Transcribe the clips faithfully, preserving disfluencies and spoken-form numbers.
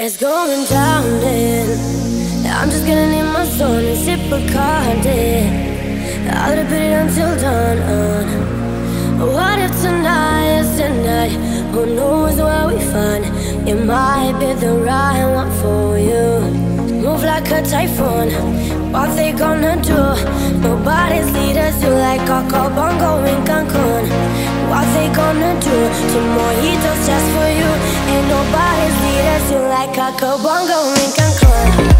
It's going down and I'm just gonna need my soul and sip a Bacardi. I'll put it until dawn on. What if tonight is the night? Who knows where we find? It might be the right one for you. Move like a typhoon. What they gonna do? Nobody's leaders do like Coco Bongo in Cancun. What they gonna do? Two mojitos just for you. Ain't nobody's leaders do like Coco Bongo in Cancun.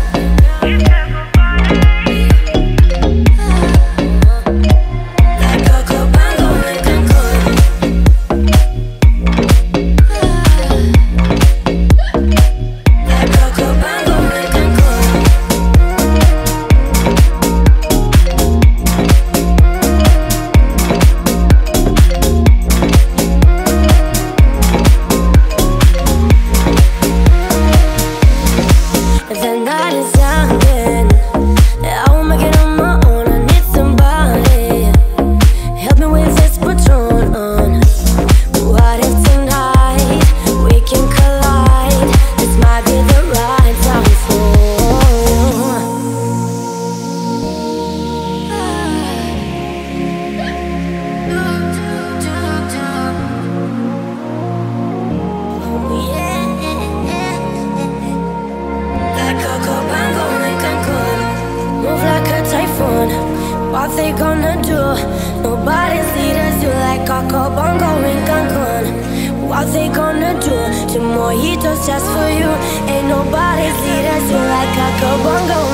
What they gonna do? Nobody's leaders do like Coco Bongo in Cancun. What they gonna do? Two mojitos just for you. Ain't nobody's leaders do like Coco Bongo